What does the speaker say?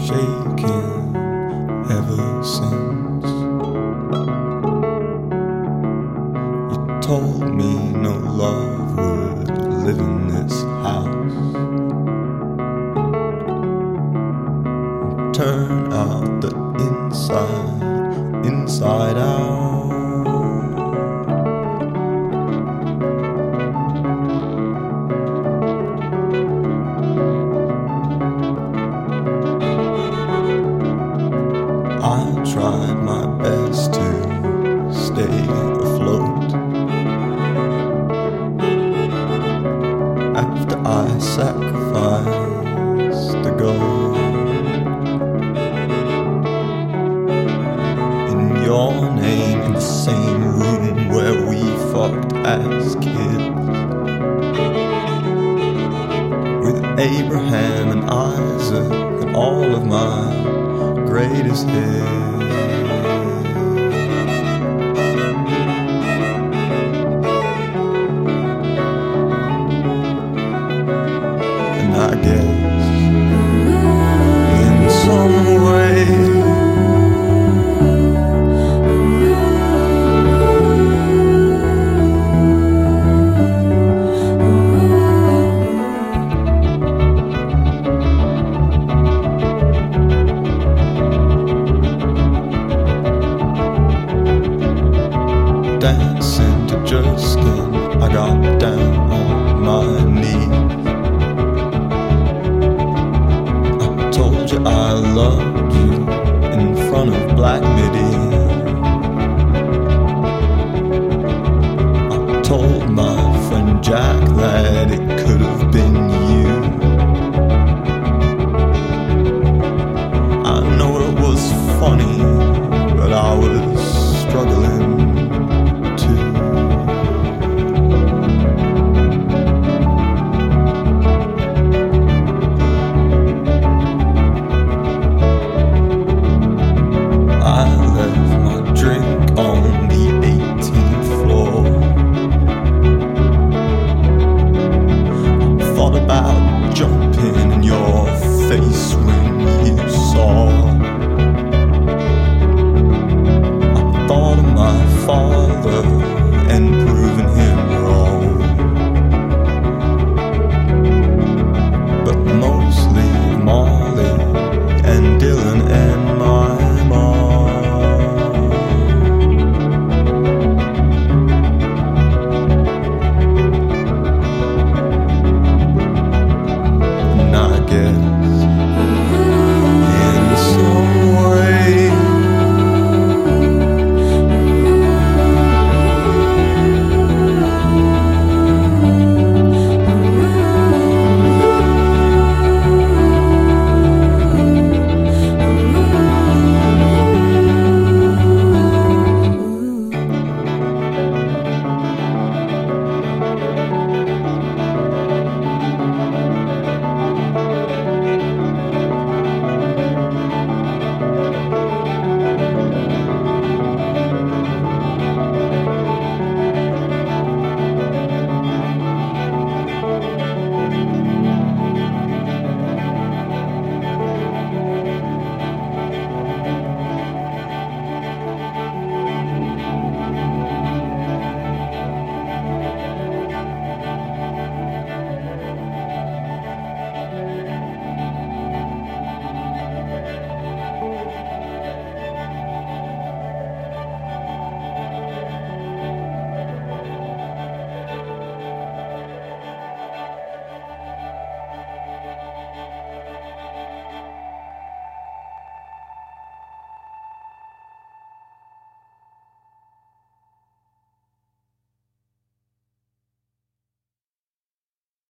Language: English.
shaking ever since you told me no love would live in this house. Turn out the inside out. I tried my best to stay afloat after I sacrificed the gold. In your name, in the same room where we fucked as kids, with Abraham and Isaac and all of my greatest hits. And I guess in some way dancing to Just Skin, I got down on my knees. I told you I loved you in front of Black Midi. I told my friend Jack that it could have been you. I know it was funny, but I was struggling. Jumping in your face when you